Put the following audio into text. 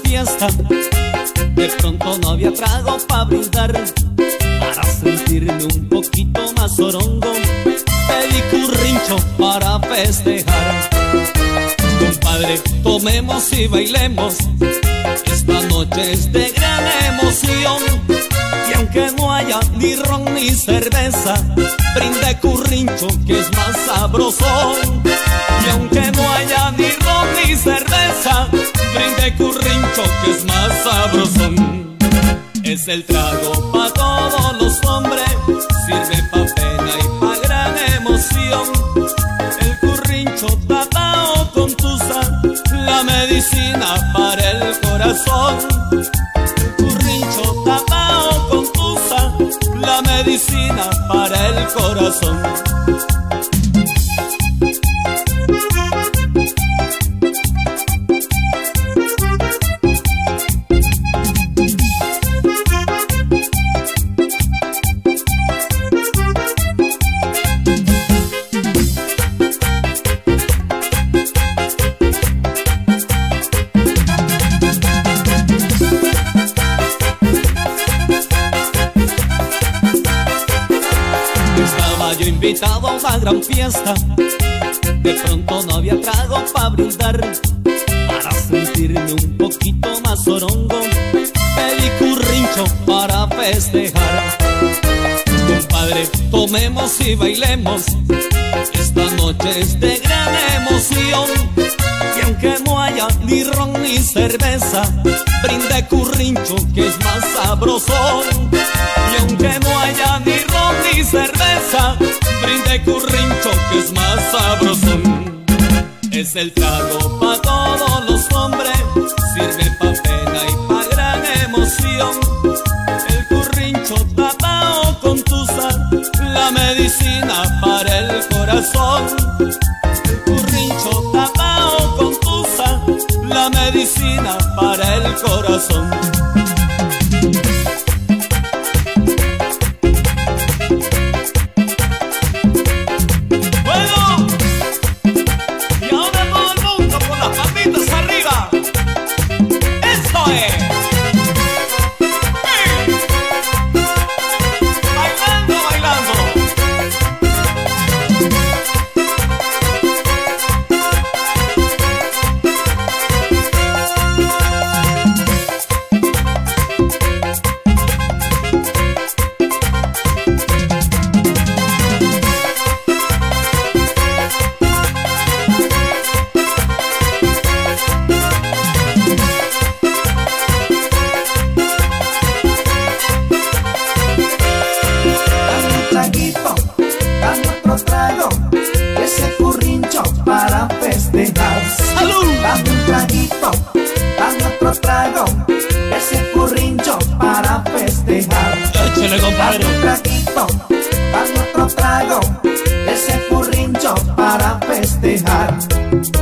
fiesta. De pronto no había trago para brindar, para sentirme un poquito más orongo. Pedí currincho para festejar. Compadre, tomemos y bailemos, esta noche es de gran emoción. Y aunque no haya ni ron ni cerveza, brinde currincho que es más sabrosón. Y aunque no haya ni ron ni cerveza, brinde currincho que es más sabrosón. Es el trago pa' todos los hombres, sirve pa' pena y pa' gran emoción. El currincho tapao con tusa, la medicina para el corazón. El currincho tapao con tusa, la medicina para el corazón. Yo invitado a una gran fiesta, de pronto no había trago para brindar, para sentirme un poquito más orongo. Pedí currincho para festejar. Compadre, tomemos y bailemos, esta noche es de gran emoción. Y aunque no haya ni ron ni cerveza, brinde currincho que es más sabrosón. Y aunque no haya ni ron ni cerveza, brinde currincho que es más sabrosón. Es el trago pa' todos los hombres, sirve pa' pena y pa' gran emoción. El currincho tapao con tusa, la medicina para el corazón. El currincho tapao con tusa, la medicina para el corazón. Para festejar. ¡Salud! Dame un traguito, dame otro trago, ese currincho para festejar. Échale, compadre. Dame un traguito, dame otro trago, ese currincho para festejar.